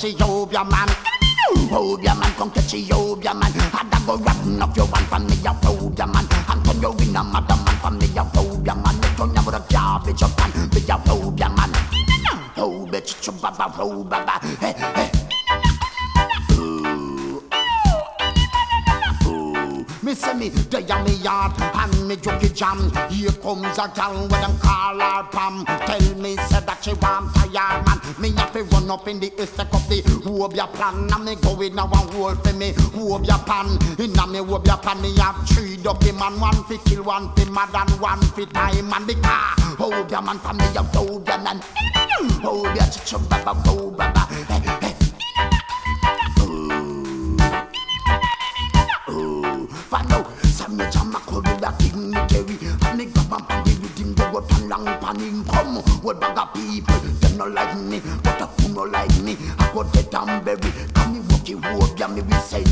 Ethiopia man. Phobia man, come catch Ethiopia man. And I go rapping up your one from me, a phobia man. Antonio Wina, madam man from me, a phobia man. Antonio with a jar, bitch up man, be a phobia man. Oh, bitch, chubaba, phobaba, hey, hey. Me say me, they are me yard and me jockey jam. Here comes a gal with them call her Pam. Tell me say that she want a yard man. Me have to run up in the estate of the Wobia plan. And me go in now and roll for me Wobia pan. In a me Wobia pan me have 3 dopey man. 1 for kill, 1 for mad and 1 for time. And the car, Wobia man for me a Wobia man. Wobia chicha baba Wobia. Hey, hey. Fano, some me jam a cold with that dignitary. And me grab and pan the rhythm, they go tan long pan him. Come, what bag of people, them no like me, but a fool no like me. I go dead and bury, come me walk you over, me we say